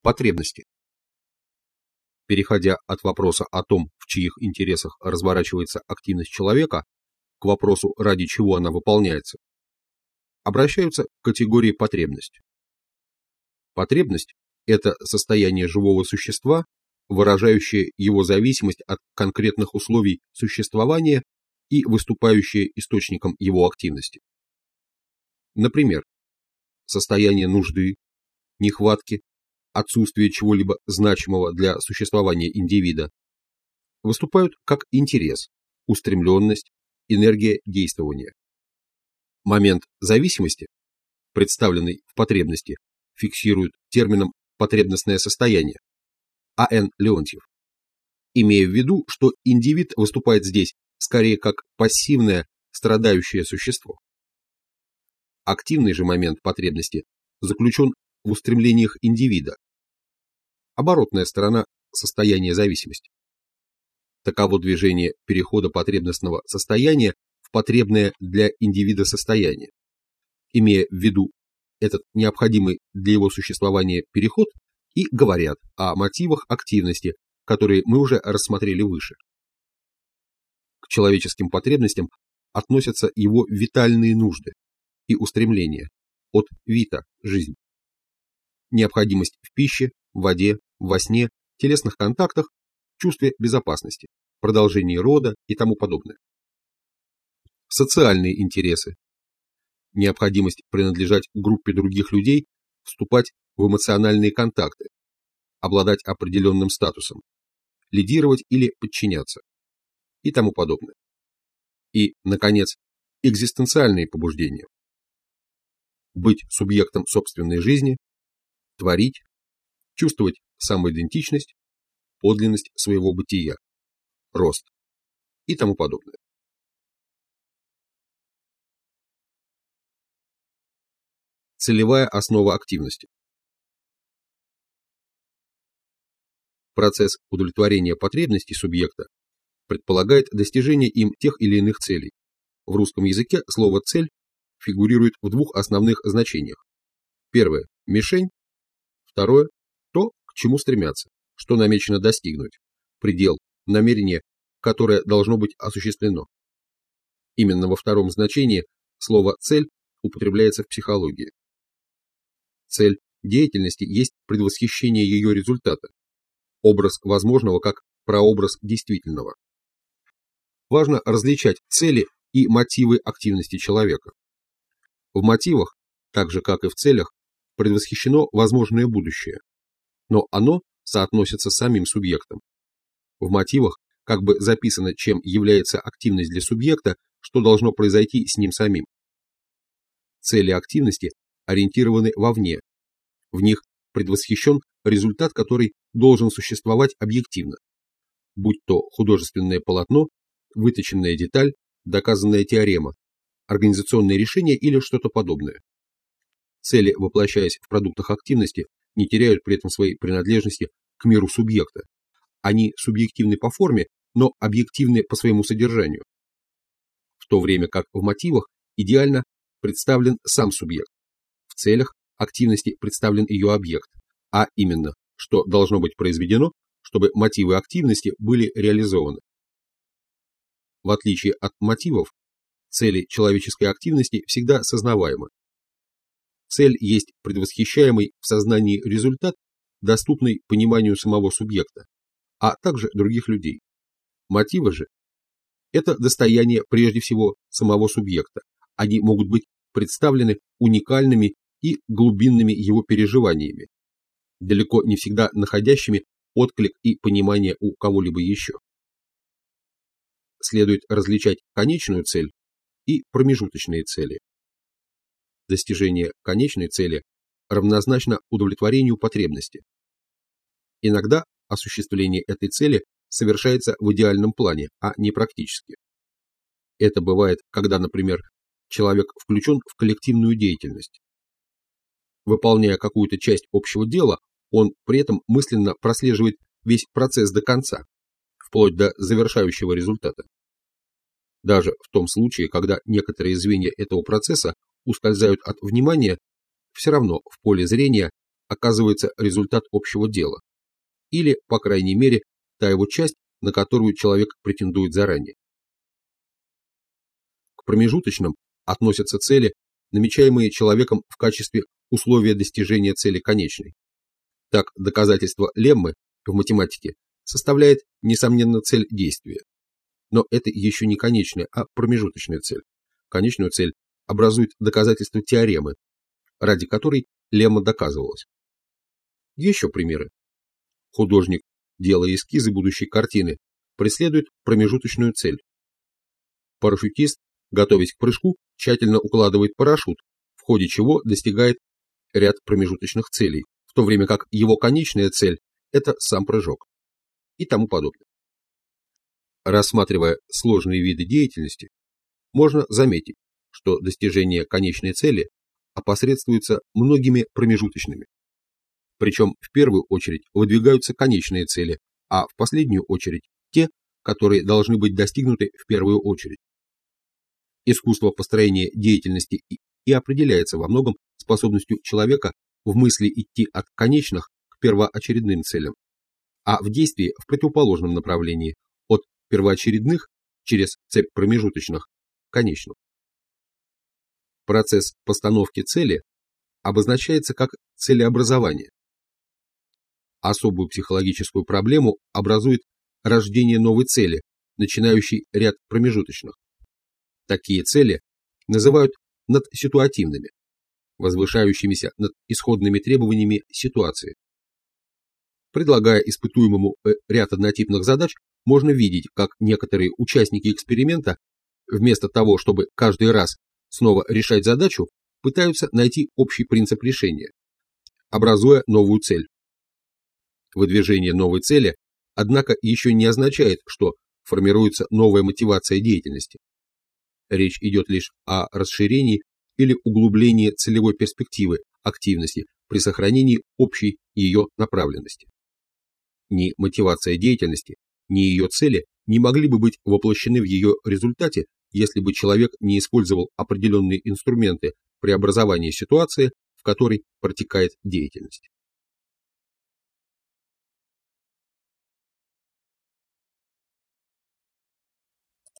Потребности. Переходя от вопроса о том, в чьих интересах разворачивается активность человека, к вопросу, ради чего она выполняется, обращаются к категории потребность. Потребность – это состояние живого существа, выражающее его зависимость от конкретных условий существования и выступающее источником его активности. Например, состояние нужды, нехватки, отсутствие чего-либо значимого для существования индивида выступают как интерес, устремленность, энергия действования. Момент зависимости, представленный в потребности, фиксируют термином «потребностное состояние» А.Н. Леонтьев, имея в виду, что индивид выступает здесь скорее как пассивное, страдающее существо. Активный же момент потребности заключен в устремлениях индивида, оборотная сторона состояния зависимости. Таково движение перехода потребностного состояния в потребное для индивида состояние. Имея в виду этот необходимый для его существования переход, и говорят о мотивах активности, которые мы уже рассмотрели выше. К человеческим потребностям относятся его витальные нужды и устремления от вита – жизнь. Необходимость в пище, воде, во сне, телесных контактах, чувстве безопасности, продолжении рода и тому подобное. Социальные интересы. Необходимость принадлежать группе других людей, вступать в эмоциональные контакты, обладать определенным статусом, лидировать или подчиняться и тому подобное. И, наконец, экзистенциальные побуждения. Быть субъектом собственной жизни, творить, чувствовать самоидентичность, подлинность своего бытия, рост и тому подобное. Целевая основа активности. Процесс удовлетворения потребностей субъекта предполагает достижение им тех или иных целей. В русском языке слово «цель» фигурирует в двух основных значениях. Первое – мишень, второе – то, к чему стремятся, что намечено достигнуть, предел, намерение, которое должно быть осуществлено. Именно во втором значении слово «цель» употребляется в психологии. Цель деятельности есть предвосхищение ее результата, образ возможного как прообраз действительного. Важно различать цели и мотивы активности человека. В мотивах, так же как и в целях, предвосхищено возможное будущее, но оно соотносится с самим субъектом. В мотивах как бы записано, чем является активность для субъекта, что должно произойти с ним самим. Цели активности ориентированы вовне. В них предвосхищен результат, который должен существовать объективно, будь то художественное полотно, выточенная деталь, доказанная теорема, организационное решение или что-то подобное. Цели, воплощаясь в продуктах активности, не теряют при этом своей принадлежности к миру субъекта. Они субъективны по форме, но объективны по своему содержанию. В то время как в мотивах идеально представлен сам субъект. В целях активности представлен ее объект, а именно, что должно быть произведено, чтобы мотивы активности были реализованы. В отличие от мотивов, цели человеческой активности всегда сознаваемы. Цель есть предвосхищаемый в сознании результат, доступный пониманию самого субъекта, а также других людей. Мотивы же – это достояние прежде всего самого субъекта. Они могут быть представлены уникальными и глубинными его переживаниями, далеко не всегда находящими отклик и понимание у кого-либо еще. Следует различать конечную цель и промежуточные цели. Достижение конечной цели равнозначно удовлетворению потребности. Иногда осуществление этой цели совершается в идеальном плане, а не практически. Это бывает, когда, например, человек включен в коллективную деятельность. Выполняя какую-то часть общего дела, он при этом мысленно прослеживает весь процесс до конца, вплоть до завершающего результата. Даже в том случае, когда некоторые звенья этого процесса ускользают от внимания, все равно в поле зрения оказывается результат общего дела, или, по крайней мере, та его часть, на которую человек претендует заранее. К промежуточным относятся цели, намечаемые человеком в качестве условия достижения цели конечной. Так, доказательство леммы в математике составляет, несомненно, цель действия. Но это еще не конечная, а промежуточная цель. Конечную цель образует доказательство теоремы, ради которой лемма доказывалась. Еще примеры. Художник, делая эскизы будущей картины, преследует промежуточную цель. Парашютист, готовясь к прыжку, тщательно укладывает парашют, в ходе чего достигает ряд промежуточных целей, в то время как его конечная цель – это сам прыжок. И тому подобное. Рассматривая сложные виды деятельности, можно заметить, что достижение конечной цели опосредствуется многими промежуточными. Причем в первую очередь выдвигаются конечные цели, а в последнюю очередь те, которые должны быть достигнуты в первую очередь. Искусство построения деятельности и определяется во многом способностью человека в мысли идти от конечных к первоочередным целям, а в действии в противоположном направлении, от первоочередных через цепь промежуточных к конечным. Процесс постановки цели обозначается как целеобразование. Особую психологическую проблему образует рождение новой цели, начинающей ряд промежуточных. Такие цели называют надситуативными, возвышающимися над исходными требованиями ситуации. Предлагая испытуемому ряд однотипных задач, можно видеть, как некоторые участники эксперимента, вместо того, чтобы каждый раз снова решать задачу, пытаются найти общий принцип решения, образуя новую цель. Выдвижение новой цели, однако, еще не означает, что формируется новая мотивация деятельности. Речь идет лишь о расширении или углублении целевой перспективы активности при сохранении общей ее направленности. Ни мотивация деятельности, ни ее цели не могли бы быть воплощены в ее результате, если бы человек не использовал определенные инструменты преобразования ситуации, в которой протекает деятельность.